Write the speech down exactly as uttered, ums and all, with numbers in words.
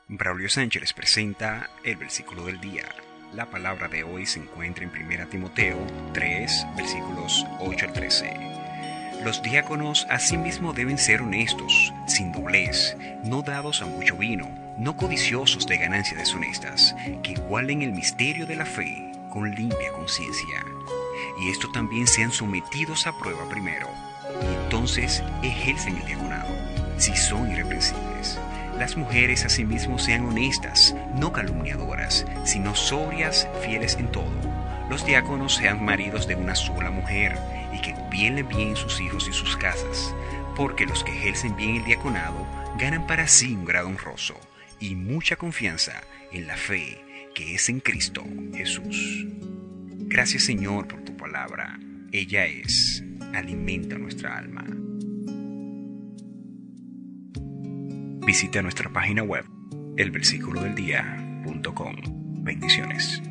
Braulio Sánchez les presenta el versículo del día. La palabra de hoy se encuentra en primera Timoteo tres, versículos ocho al trece. Los diáconos asimismo deben ser honestos, sin doblez, no dados a mucho vino, no codiciosos de ganancias deshonestas, que igualen el misterio de la fe con limpia conciencia. Y esto también sean sometidos a prueba primero, y entonces ejercen el diaconado, si son irreprensibles. Las mujeres asimismo sean honestas, no calumniadoras, sino sobrias, fieles en todo. Los diáconos sean maridos de una sola mujer, y que gobiernen bien sus hijos y sus casas, porque los que ejercen bien el diaconado ganan para sí un grado honroso y mucha confianza en la fe que es en Cristo Jesús. Gracias, Señor, por tu palabra. Ella es, alimenta nuestra alma. Visita nuestra página web, el versículo del día punto com. Bendiciones.